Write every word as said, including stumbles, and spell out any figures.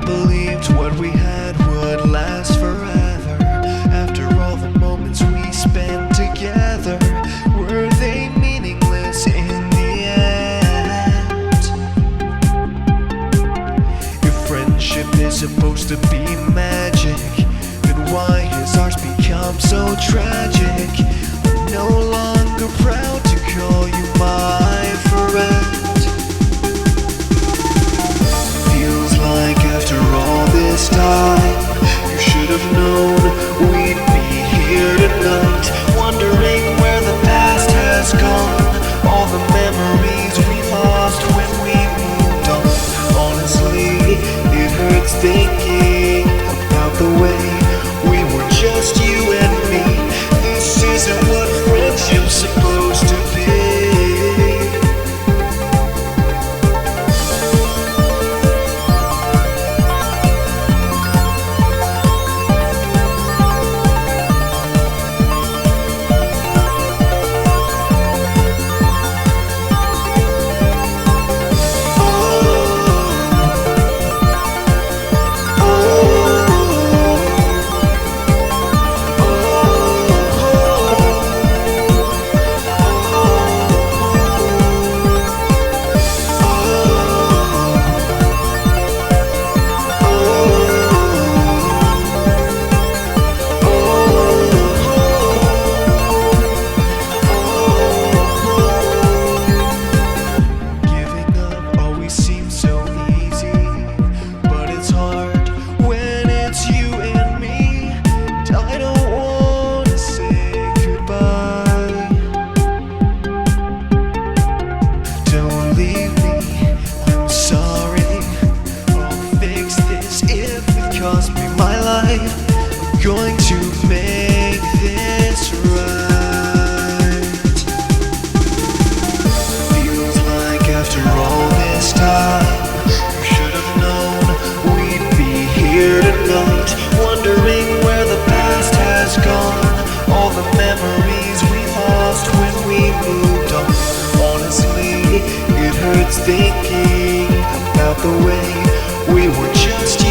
believed what we had would last forever. After all the moments we spent together, were they meaningless in the end? If friendship is supposed to be magic, then why has ours become so tragic? I'm no longer proud to call you my friend. Feels like after all this time, you should have known we'd be here tonight, wondering where the past has gone, all the memories we lost when we moved on. Honestly, it hurts thinking about the way we were just you and me. This isn't what friendship's supposed to be. Cost me my life, I'm going to make this right. Feels like after all this time, you should have known we'd be here tonight, wondering where the past has gone, all the memories we lost when we moved on. Honestly, it hurts thinking about the way we were just